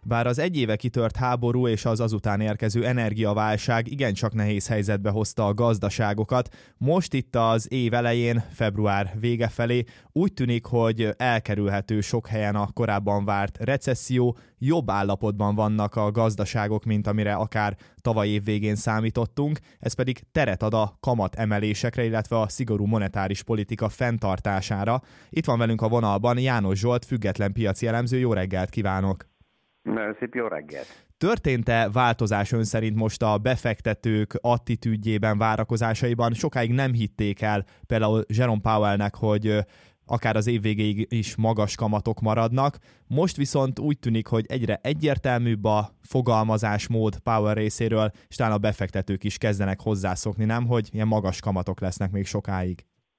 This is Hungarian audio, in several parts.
Bár az egy éve kitört háború és az azután érkező energiaválság igencsak nehéz helyzetbe hozta a gazdaságokat, most itt az év elején, február vége felé úgy tűnik, hogy elkerülhető sok helyen a korábban várt recesszió, jobb állapotban vannak a gazdaságok, mint amire akár tavaly év végén számítottunk, ez pedig teret ad a kamat emelésekre, illetve a szigorú monetáris politika fenntartására. Itt van velünk a vonalban János Zsolt, független piaci elemző. Jó reggelt kívánok! Nagyon szép jó reggelt! Történt-e változás ön szerint most a befektetők attitűdjében, várakozásaiban? Sokáig nem hitték el például Jerome Powellnek, hogy akár az év végéig is magas kamatok maradnak. Most viszont úgy tűnik, hogy egyre egyértelműbb a fogalmazásmód Powell részéről, és talán a befektetők is kezdenek hozzászokni, nem, hogy ilyen magas kamatok lesznek még sokáig.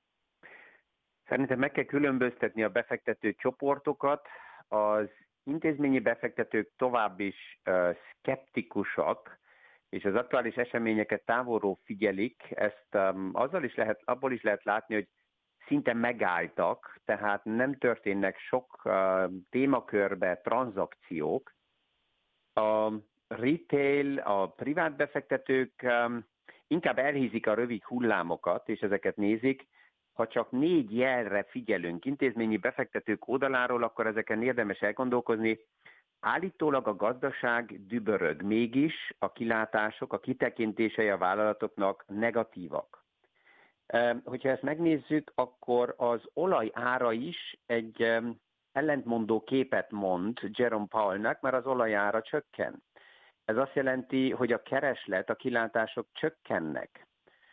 Szerintem meg kell különböztetni a befektető csoportokat. Az intézményi befektetők tovább is szkeptikusak, és az aktuális eseményeket távolról figyelik. Ezt abból is lehet látni, hogy szinte megálltak, tehát nem történnek sok témakörbe tranzakciók. A retail, a privát befektetők inkább elhízik a rövid hullámokat, és ezeket nézik. Ha csak 4 jelre figyelünk intézményi befektetők oldaláról, akkor ezeken érdemes elgondolkozni. Állítólag a gazdaság dübörög, mégis a kilátások, a kitekintései a vállalatoknak negatívak. Hogyha ezt megnézzük, akkor az olaj ára is egy ellentmondó képet mond Jerome Powellnek, mert az olaj ára csökken. Ez azt jelenti, hogy a kereslet, a kilátások csökkennek.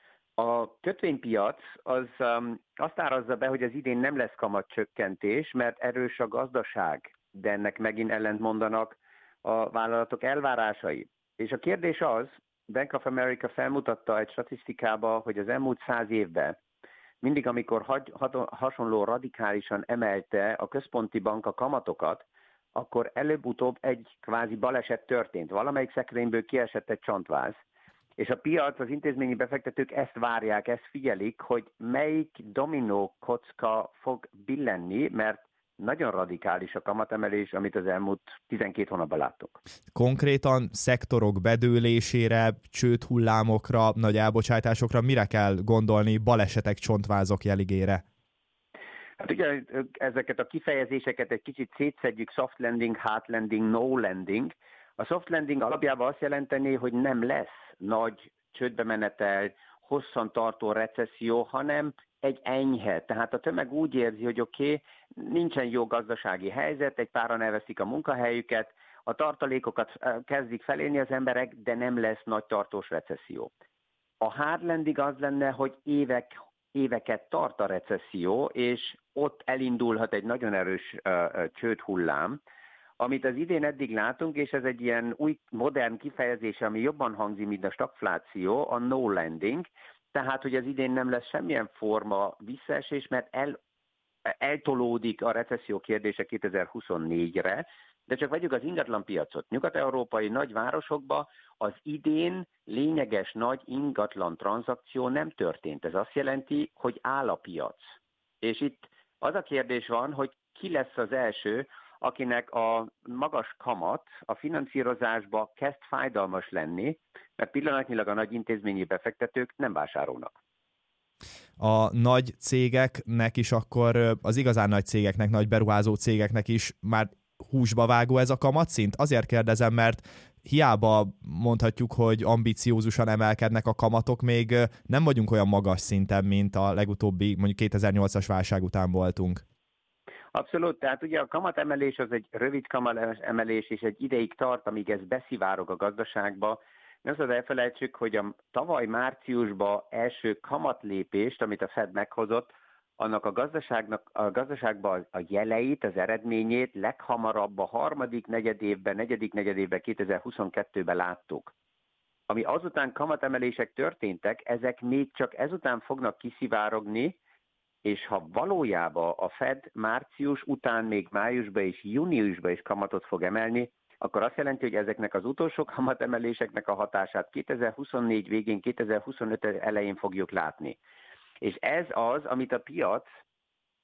A kötvénypiac az azt árazza be, hogy az idén nem lesz kamatcsökkentés, mert erős a gazdaság, de ennek megint ellentmondanak a vállalatok elvárásai. És a kérdés az, Bank of America felmutatta egy statisztikába, hogy az elmúlt 100 évben mindig, amikor hasonló radikálisan emelte a központi bank a kamatokat, akkor előbb-utóbb egy kvázi baleset történt. Valamelyik szekrényből kiesett egy csontváz. És a piac, az intézményi befektetők ezt várják, ezt figyelik, hogy melyik dominó kocka fog billenni, mert nagyon radikális a kamatemelés, amit az elmúlt 12 hónapban láttuk. Konkrétan szektorok bedőlésére, csődhullámokra, nagy elbocsátásokra mire kell gondolni balesetek, csontvázok jeligére? Hát ugye ezeket a kifejezéseket egy kicsit szétszedjük, soft landing, hard landing, no landing. A soft landing alapjában azt jelenteni, hogy nem lesz nagy csődbemenetel, hosszan tartó recesszió, hanem egy enyhe. Tehát a tömeg úgy érzi, hogy oké, nincsen jó gazdasági helyzet, egy páran elveszik a munkahelyüket, a tartalékokat kezdik felélni az emberek, de nem lesz nagy tartós recesszió. A hard landing az lenne, hogy éveket tart a recesszió, és ott elindulhat egy nagyon erős csődhullám, amit az idén eddig látunk, és ez egy ilyen új, modern kifejezés, ami jobban hangzik, mint a stagfláció, a no landing, tehát, hogy az idén nem lesz semmilyen forma visszaesés, mert eltolódik a recesszió kérdése 2024-re, de csak vegyük az ingatlanpiacot. Nyugat-európai nagyvárosokban az idén lényeges nagy ingatlan tranzakció nem történt. Ez azt jelenti, hogy áll a piac. És itt az a kérdés van, hogy ki lesz az első, akinek a magas kamat a finanszírozásba kezd fájdalmas lenni, mert pillanatnyilag a nagy intézményi befektetők nem vásárolnak. A nagy cégeknek is akkor, az igazán nagy cégeknek, nagy beruházó cégeknek is már húsba vágó ez a kamatszint? Azért kérdezem, mert hiába mondhatjuk, hogy ambiciózusan emelkednek a kamatok, még nem vagyunk olyan magas szinten, mint a legutóbbi, mondjuk 2008-as válság után voltunk. Abszolút, tehát ugye a kamatemelés az egy rövid kamatemelés, és egy ideig tart, amíg ez beszivárog a gazdaságba. Nem szabad elfelejtsük, hogy a tavaly márciusban első kamatlépést, amit a Fed meghozott, annak a gazdaságban a jeleit, az eredményét leghamarabb a negyedik negyedévben 2022-ben láttuk. Ami azután kamatemelések történtek, ezek még csak ezután fognak kiszivárogni, és ha valójában a Fed március után még májusban és júniusban is kamatot fog emelni, akkor azt jelenti, hogy ezeknek az utolsó kamatemeléseknek a hatását 2024 végén, 2025 elején fogjuk látni. És ez az, amit a piac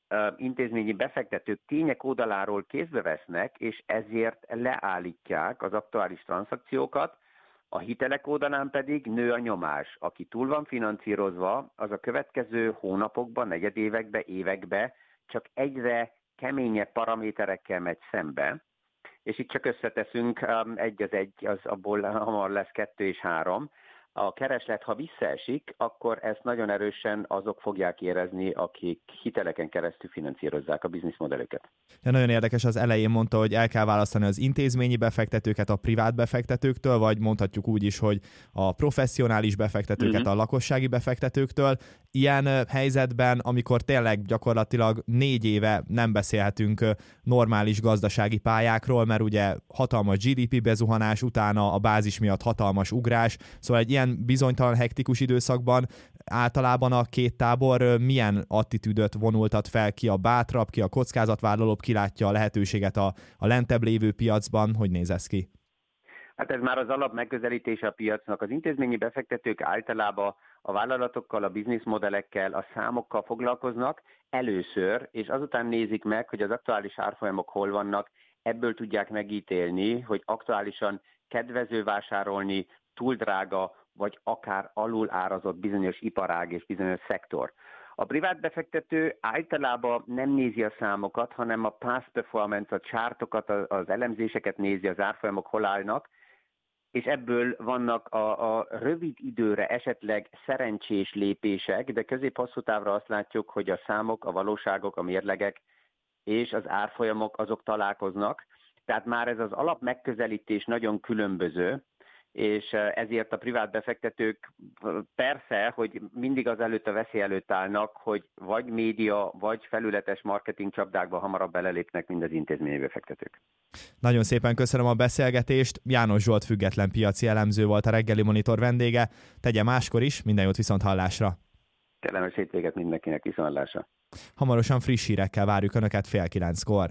intézményi befektetők tények oldaláról kézbe vesznek, és ezért leállítják az aktuális tranzakciókat, a hitelek oldalán pedig nő a nyomás. Aki túl van finanszírozva, az a következő hónapokban, negyedévekbe, évekbe csak egyre keményebb paraméterekkel megy szembe, és itt csak összeteszünk, egy az egy, az abból hamar lesz 2 és 3. A kereslet, ha visszaesik, akkor ezt nagyon erősen azok fogják érezni, akik hiteleken keresztül finanszírozzák a bizniszmodellüket. Ja, nagyon érdekes, az elején mondta, hogy el kell választani az intézményi befektetőket a privát befektetőktől, vagy mondhatjuk úgy is, hogy a professzionális befektetőket a lakossági befektetőktől. Ilyen helyzetben, amikor tényleg gyakorlatilag 4 éve nem beszélhetünk normális gazdasági pályákról, mert ugye hatalmas GDP bezuhanás, utána a bázis miatt hatalmas ugrás, szóval egy ilyen bizonytalan, hektikus időszakban általában a két tábor milyen attitűdöt vonultat fel, ki a bátrabb, ki a kockázatvállalóbb, ki látja a lehetőséget a lentebb lévő piacban, hogy néz ez ki? Hát ez már az alap megközelítése a piacnak. Az intézményi befektetők általában a vállalatokkal, a bizniszmodellekkel, a számokkal foglalkoznak először, és azután nézik meg, hogy az aktuális árfolyamok hol vannak, ebből tudják megítélni, hogy aktuálisan kedvező vásárolni, túl drága, vagy akár alul árazott bizonyos iparág és bizonyos szektor. A privát befektető általában nem nézi a számokat, hanem a past performance, a csártokat, az elemzéseket nézi, az árfolyamok hol állnak, és ebből vannak a rövid időre esetleg szerencsés lépések, de közép-hosszú távra azt látjuk, hogy a számok, a valóságok, a mérlegek és az árfolyamok azok találkoznak. Tehát már ez az alap megközelítés nagyon különböző, és ezért a privát befektetők persze, hogy mindig az előtt a veszély előtt állnak, hogy vagy média, vagy felületes marketing csapdákba hamarabb belelépnek, mint az intézményi befektetők. Nagyon szépen köszönöm a beszélgetést. János Zsolt független piaci elemző volt a Reggeli Monitor vendége. Tegye máskor is, minden jót, viszonthallásra. Kellemes hétvéget mindenkinek, viszonthallásra. Hamarosan friss hírekkel várjuk Önöket 8:30-kor.